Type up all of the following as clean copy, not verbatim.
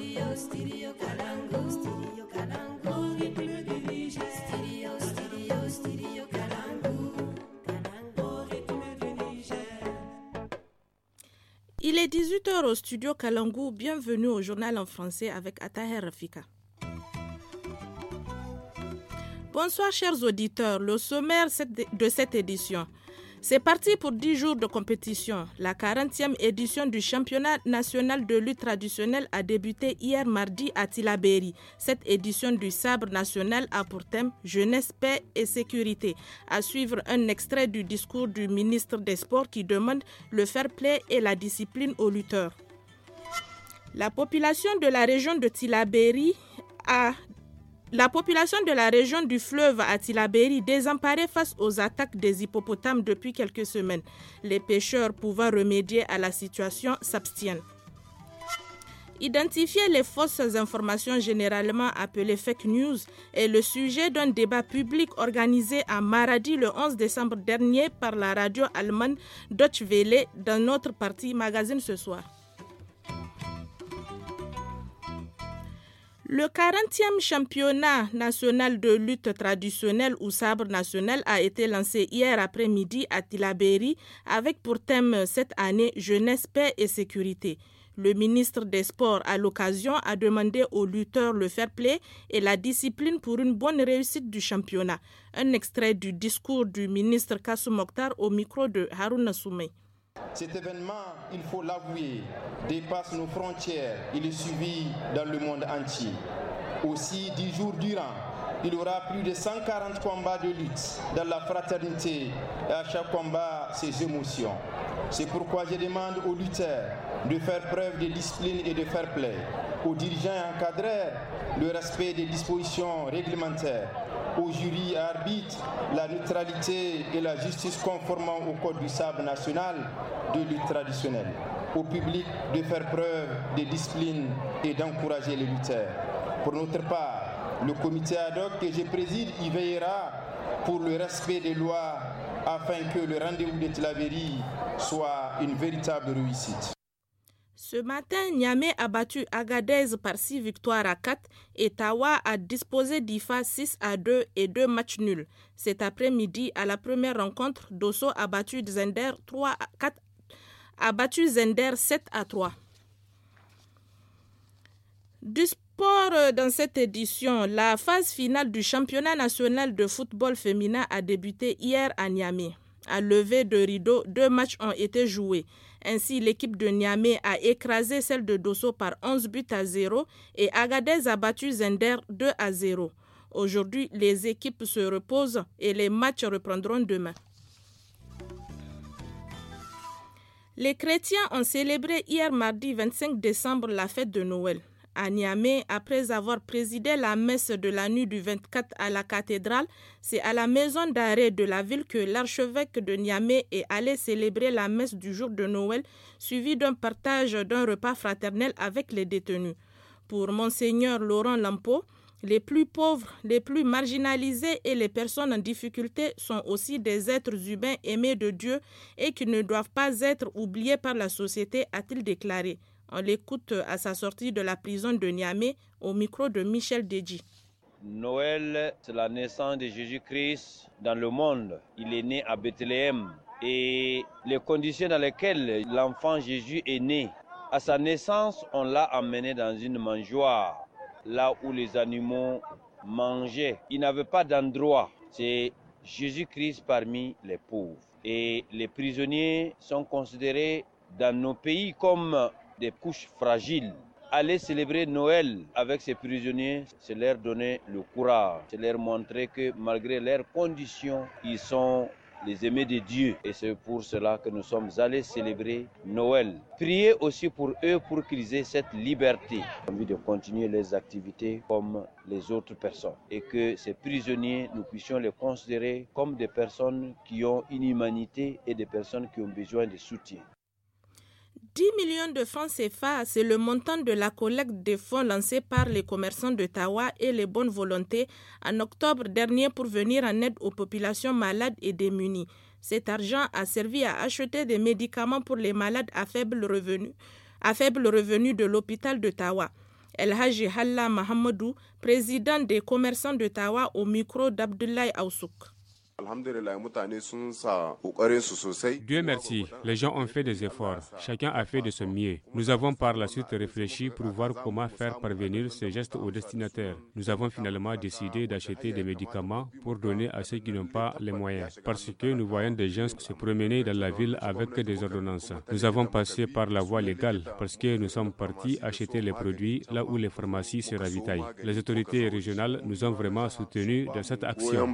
Il est 18h au studio Kalangu. Bienvenue au journal en français avec Ataher Rafika. Bonsoir chers auditeurs, le sommaire de cette édition. C'est parti pour 10 jours de compétition. La 40e édition du championnat national de lutte traditionnelle a débuté hier mardi à Tillabéri. Cette édition du sabre national a pour thème Jeunesse, paix et sécurité. À suivre un extrait du discours du ministre des Sports qui demande le fair play et la discipline aux lutteurs. La population de la région de Tillabéri du fleuve à Tillabéri désemparée face aux attaques des hippopotames depuis quelques semaines. Les pêcheurs pouvant remédier à la situation s'abstiennent. Identifier les fausses informations généralement appelées fake news est le sujet d'un débat public organisé à Maradi le 11 décembre dernier par la radio allemande Deutsche Welle dans notre partie magazine ce soir. Le 40e championnat national de lutte traditionnelle ou sabre national a été lancé hier après-midi à Tillabéri avec pour thème cette année Jeunesse, paix et sécurité. Le ministre des Sports, à l'occasion, a demandé aux lutteurs le fair play et la discipline pour une bonne réussite du championnat. Un extrait du discours du ministre Kassou Mokhtar au micro de Harouna Soumey. Cet événement, il faut l'avouer, dépasse nos frontières. Il est suivi dans le monde entier. Aussi, 10 jours durant, il y aura plus de 140 combats de lutte dans la fraternité et à chaque combat, ses émotions. C'est pourquoi je demande aux lutteurs de faire preuve de discipline et de fair play, aux dirigeants et encadreurs le respect des dispositions réglementaires, aux jurys et arbitres la neutralité et la justice conformément au code du sabre national de lutte traditionnelle, au public de faire preuve de discipline et d'encourager les lutteurs. Pour notre part, le comité ad hoc que je préside y veillera pour le respect des lois afin que le rendez-vous de Tillabéri soit une véritable réussite. Ce matin, Niamey a battu Agadez par 6 victoires à 4 et Tawa a disposé d'IFA 6-2 et 2 matchs nuls. Cet après-midi, à la première rencontre, Dosso a battu Zender 7-3. Du sport dans cette édition, la phase finale du championnat national de football féminin a débuté hier à Niamey. À lever de rideau, 2 matchs ont été joués. Ainsi, l'équipe de Niamey a écrasé celle de Dosso par 11-0 et Agadez a battu Zender 2-0. Aujourd'hui, les équipes se reposent et les matchs reprendront demain. Les chrétiens ont célébré hier mardi 25 décembre la fête de Noël. À Niamey, après avoir présidé la messe de la nuit du 24 à la cathédrale, c'est à la maison d'arrêt de la ville que l'archevêque de Niamey est allé célébrer la messe du jour de Noël, suivi d'un partage d'un repas fraternel avec les détenus. Pour Monseigneur Laurent Lampeau, les plus pauvres, les plus marginalisés et les personnes en difficulté sont aussi des êtres humains aimés de Dieu et qui ne doivent pas être oubliés par la société, a-t-il déclaré. On l'écoute à sa sortie de la prison de Niamey au micro de Michel Deji. Noël, c'est la naissance de Jésus-Christ dans le monde. Il est né à Bethléem et les conditions dans lesquelles l'enfant Jésus est né. À sa naissance, on l'a amené dans une mangeoire, là où les animaux mangeaient. Il n'avait pas d'endroit. C'est Jésus-Christ parmi les pauvres. Et les prisonniers sont considérés dans nos pays comme des couches fragiles. Aller célébrer Noël avec ces prisonniers, c'est leur donner le courage, c'est leur montrer que malgré leurs conditions, ils sont les aimés de Dieu. Et c'est pour cela que nous sommes allés célébrer Noël. Priez aussi pour eux pour qu'ils aient cette liberté, envie de continuer les activités comme les autres personnes. Et que ces prisonniers, nous puissions les considérer comme des personnes qui ont une humanité et des personnes qui ont besoin de soutien. 10 millions de francs CFA, c'est le montant de la collecte des fonds lancée par les commerçants de Tawa et les bonnes volontés en octobre dernier pour venir en aide aux populations malades et démunies. Cet argent a servi à acheter des médicaments pour les malades à faible revenu de l'hôpital de Tawa. El Haji Halla Mahamadou, président des commerçants de Tawa, au micro d'Abdoulaye Aoussouk. Dieu merci, les gens ont fait des efforts, chacun a fait de son mieux. Nous avons par la suite réfléchi pour voir comment faire parvenir ces gestes aux destinataires. Nous avons finalement décidé d'acheter des médicaments pour donner à ceux qui n'ont pas les moyens, parce que nous voyons des gens se promener dans la ville avec des ordonnances. Nous avons passé par la voie légale parce que nous sommes partis acheter les produits là où les pharmacies se ravitaillent. Les autorités régionales nous ont vraiment soutenus dans cette action.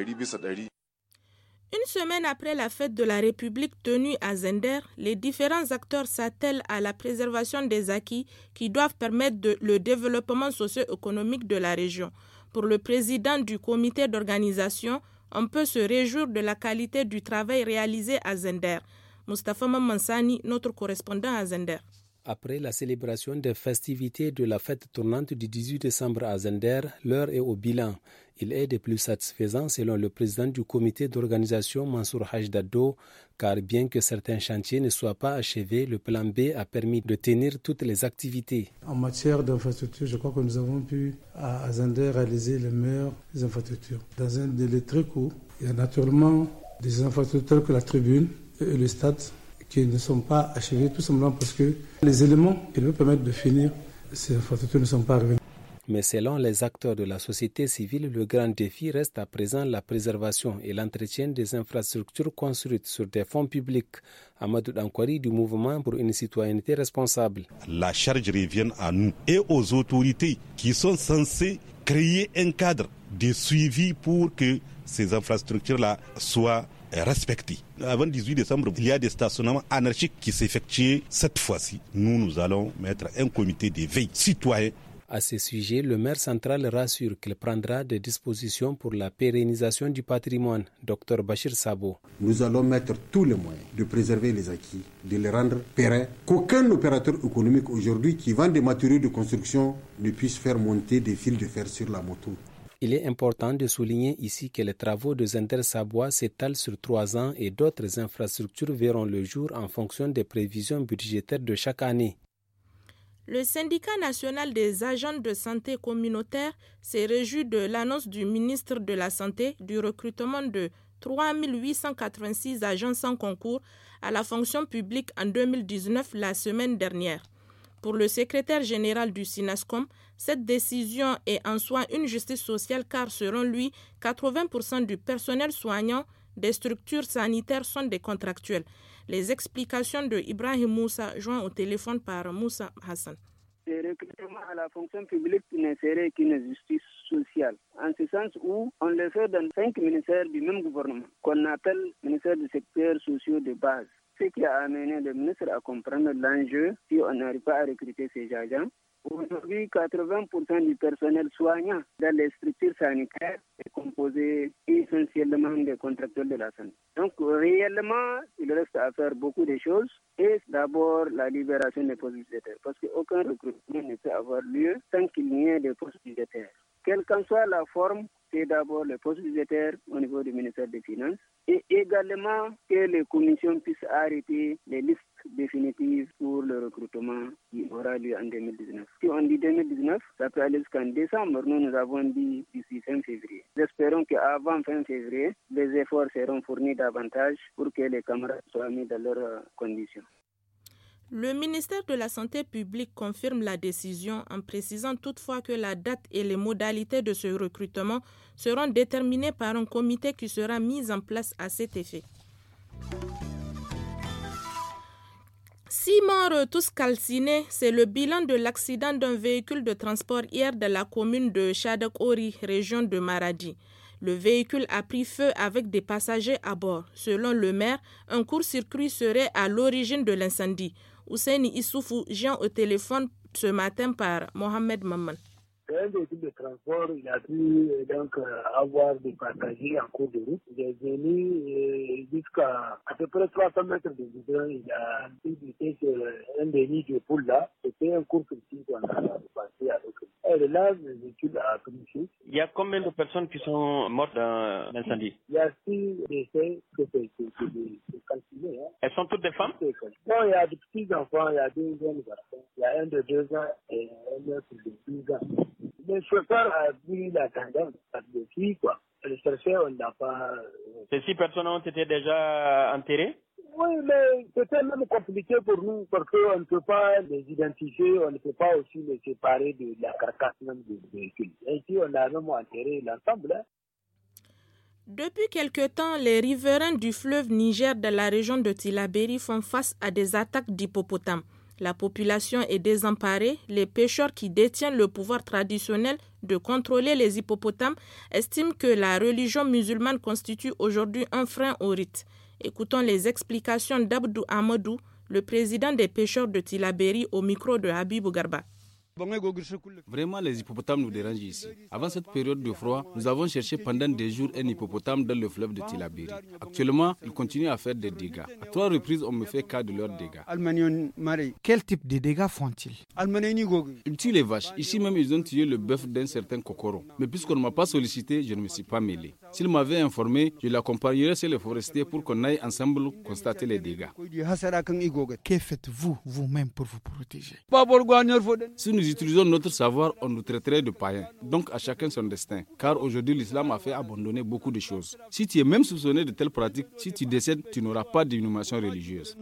Une semaine après la fête de la République tenue à Zender, les différents acteurs s'attellent à la préservation des acquis qui doivent permettre le développement socio-économique de la région. Pour le président du comité d'organisation, on peut se réjouir de la qualité du travail réalisé à Zender. Moustapha Mamansani, notre correspondant à Zender. Après la célébration des festivités de la fête tournante du 18 décembre à Zender, l'heure est au bilan. Il est de plus satisfaisant selon le président du comité d'organisation Mansour Hajdado, car bien que certains chantiers ne soient pas achevés, le plan B a permis de tenir toutes les activités. En matière d'infrastructure, je crois que nous avons pu à Zender réaliser les meilleures infrastructures. Dans un délai très court, il y a naturellement des infrastructures telles que la tribune et le stade qui ne sont pas achevés tout simplement parce que les éléments qui nous permettent de finir ces infrastructures ne sont pas arrivés. Mais selon les acteurs de la société civile, le grand défi reste à présent la préservation et l'entretien des infrastructures construites sur des fonds publics. Amadou Dankwari du mouvement pour une citoyenneté responsable. La charge revient à nous et aux autorités qui sont censées créer un cadre de suivi pour que ces infrastructures-là soient respectées. Avant le 18 décembre, il y a des stationnements anarchiques qui s'effectuent. Cette fois-ci, nous allons mettre un comité de veille citoyen. À ce sujet, le maire central rassure qu'il prendra des dispositions pour la pérennisation du patrimoine. Dr Bachir Sabo. Nous allons mettre tous les moyens de préserver les acquis, de les rendre pérennes, qu'aucun opérateur économique aujourd'hui qui vend des matériaux de construction ne puisse faire monter des fils de fer sur la moto. Il est important de souligner ici que les travaux de Zender-Sabois s'étalent sur 3 ans et d'autres infrastructures verront le jour en fonction des prévisions budgétaires de chaque année. Le syndicat national des agents de santé communautaire s'est réjoui de l'annonce du ministre de la Santé du recrutement de 3 886 agents sans concours à la fonction publique en 2019 la semaine dernière. Pour le secrétaire général du SINASCOM, cette décision est en soi une justice sociale car selon lui, 80% du personnel soignant des structures sanitaires sont des contractuels. Les explications de Ibrahim Moussa, joint au téléphone par Moussa Hassan. Le recrutement à la fonction publique ne serait qu'une justice sociale, en ce sens où on le fait dans 5 ministères du même gouvernement, qu'on appelle ministère du secteur sociaux de base. Ce qui a amené le ministre à comprendre l'enjeu si on n'arrive pas à recruter ces agents. Aujourd'hui, 80% du personnel soignant dans les structures sanitaires est composé essentiellement des contracteurs de la santé. Donc, réellement, il reste à faire beaucoup de choses. Et d'abord, la libération des postes budgétaires. Parce qu'aucun recrutement ne peut avoir lieu sans qu'il n'y ait de postes budgétaires. Quelle qu'en soit la forme, c'est d'abord le poste budgétaire au niveau du ministère des Finances et également que les commissions puissent arrêter les listes définitives pour le recrutement qui aura lieu en 2019. Si on dit 2019, ça peut aller jusqu'en décembre. Nous avons dit d'ici fin février. Nous espérons qu'avant fin février, les efforts seront fournis davantage pour que les camarades soient mis dans leurs conditions. Le ministère de la Santé publique confirme la décision en précisant toutefois que la date et les modalités de ce recrutement seront déterminées par un comité qui sera mis en place à cet effet. 6 morts tous calcinés, c'est le bilan de l'accident d'un véhicule de transport hier dans la commune de Chadakori, région de Maradi. Le véhicule a pris feu avec des passagers à bord. Selon le maire, un court-circuit serait à l'origine de l'incendie. Ousseini Issoufou, joint au téléphone ce matin par Mohamed Maman. C'est un véhicule de transport, il a pu donc avoir des passagers en cours de route. Il est venu jusqu'à à peu près 300 mètres de goudron. Il a évité un des nids de poule là. C'était un court circuit qu'on a passé avec lui. Et là, le véhicule a pris feu. Il y a combien de personnes qui sont mortes dans l'incendie? Il y a 6 décès que c'est calculé. Elles sont toutes des femmes? Non, il y a des petits enfants, il y a 2 jeunes garçons, il y a un de 2 ans et un autre de 12 ans. Le chauffeur a pris la tendance parce que si, quoi. Le chercheur, on n'a pas... Ces 6 personnes ont été déjà enterrées? Oui, mais c'était même compliqué pour nous parce qu'on ne peut pas les identifier, on ne peut pas aussi les séparer de la carcasse même du véhicule. Ainsi, on a même enterré l'ensemble. Depuis quelque temps, les riverains du fleuve Niger de la région de Tillabéri font face à des attaques d'hippopotames. La population est désemparée. Les pêcheurs qui détiennent le pouvoir traditionnel de contrôler les hippopotames estiment que la religion musulmane constitue aujourd'hui un frein au rite. Écoutons les explications d'Abdou Amadou, le président des pêcheurs de Tillabéri, au micro de Habibou Garba. Vraiment, les hippopotames nous dérangent ici. Avant cette période de froid, nous avons cherché pendant des jours un hippopotame dans le fleuve de Tillabéri. Actuellement, ils continuent à faire des dégâts. À 3 reprises, on me fait cas de leurs dégâts. Quel type de dégâts font-ils? Ils tuent les vaches. Ici même, ils ont tué le bœuf d'un certain Kokoro. Mais puisqu'on ne m'a pas sollicité, je ne me suis pas mêlé. S'ils m'avaient informé, je l'accompagnerais chez les forestiers pour qu'on aille ensemble constater les dégâts. Que faites-vous vous-même pour vous protéger? Si nous utilisons notre savoir, on nous traiterait de païens. Donc à chacun son destin. Car aujourd'hui, l'islam a fait abandonner beaucoup de choses. Si tu es même soupçonné de telles pratiques, si tu décèdes, tu n'auras pas d'inhumation religieuse.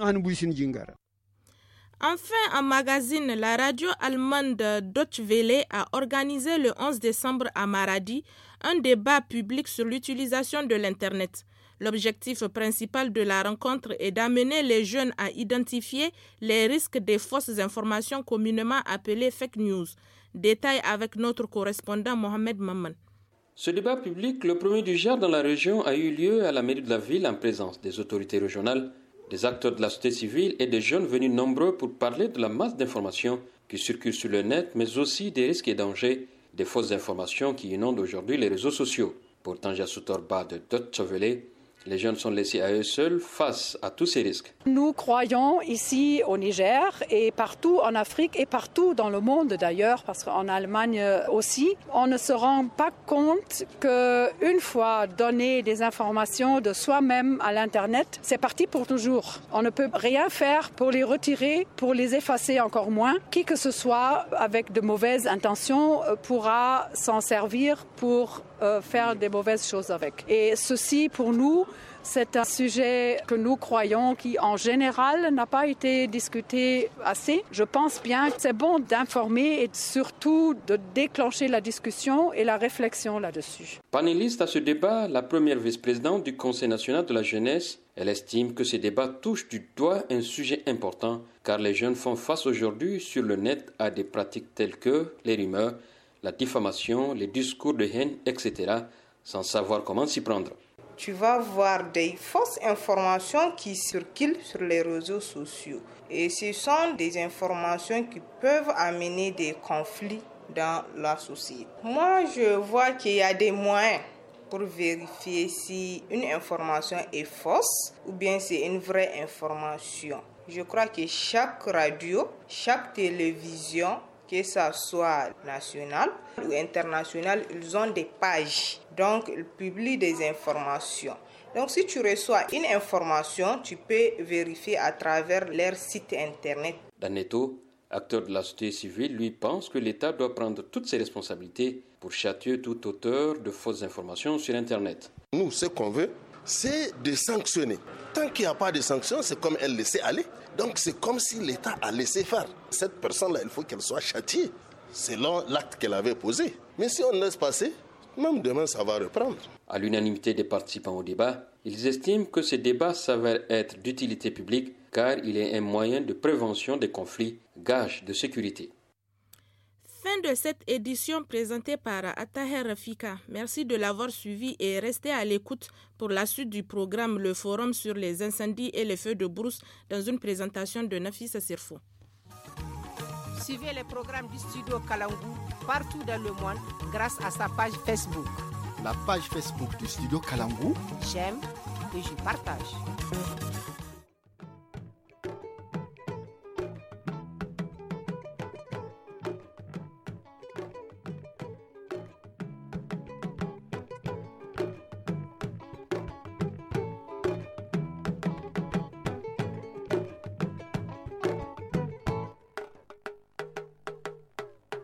Enfin, en magazine, la radio allemande Deutsche Welle a organisé le 11 décembre à Maradi un débat public sur l'utilisation de l'Internet. L'objectif principal de la rencontre est d'amener les jeunes à identifier les risques des fausses informations communément appelées fake news. Détail avec notre correspondant Mohamed Maman. Ce débat public, le premier du genre dans la région, a eu lieu à la mairie de la ville en présence des autorités régionales, des acteurs de la société civile et des jeunes venus nombreux pour parler de la masse d'informations qui circulent sur le net, mais aussi des risques et dangers des fausses informations qui inondent aujourd'hui les réseaux sociaux. Pour Tanja Soutorba de Deutsche Welle, les jeunes sont laissés à eux seuls face à tous ces risques. Nous croyons ici au Niger et partout en Afrique et partout dans le monde d'ailleurs, parce qu'en Allemagne aussi, on ne se rend pas compte qu'une fois donné des informations de soi-même à l'Internet, c'est parti pour toujours. On ne peut rien faire pour les retirer, pour les effacer encore moins. Qui que ce soit avec de mauvaises intentions pourra s'en servir pour faire des mauvaises choses avec. Et ceci pour nous, c'est un sujet que nous croyons qui, en général, n'a pas été discuté assez. Je pense bien que c'est bon d'informer et surtout de déclencher la discussion et la réflexion là-dessus. Panéliste à ce débat, la première vice-présidente du Conseil national de la jeunesse, elle estime que ces débats touchent du doigt un sujet important car les jeunes font face aujourd'hui sur le net à des pratiques telles que les rumeurs, la diffamation, les discours de haine, etc., sans savoir comment s'y prendre. Tu vas voir des fausses informations qui circulent sur les réseaux sociaux. Et ce sont des informations qui peuvent amener des conflits dans la société. Moi, je vois qu'il y a des moyens pour vérifier si une information est fausse ou bien c'est une vraie information. Je crois que chaque radio, chaque télévision, que ça soit national ou international, ils ont des pages. Donc, ils publient des informations. Donc, si tu reçois une information, tu peux vérifier à travers leur site internet. Daneto, acteur de la société civile, lui pense que l'État doit prendre toutes ses responsabilités pour châtier tout auteur de fausses informations sur Internet. Nous, ce qu'on veut, c'est de sanctionner. Tant qu'il n'y a pas de sanctions, c'est comme elle laissait aller. Donc c'est comme si l'État a laissé faire. Cette personne-là, il faut qu'elle soit châtiée selon l'acte qu'elle avait posé. Mais si on laisse passer, même demain, ça va reprendre. À l'unanimité des participants au débat, ils estiment que ce débat s'avère être d'utilité publique car il est un moyen de prévention des conflits, gage de sécurité. Fin de cette édition présentée par Attaher Rafika. Merci de l'avoir suivi et restez à l'écoute pour la suite du programme Le Forum sur les incendies et les feux de brousse dans une présentation de Nafisa Sirfo. Suivez les programmes du studio Kalangou partout dans le monde grâce à sa page Facebook. La page Facebook du studio Kalangou. J'aime et je partage.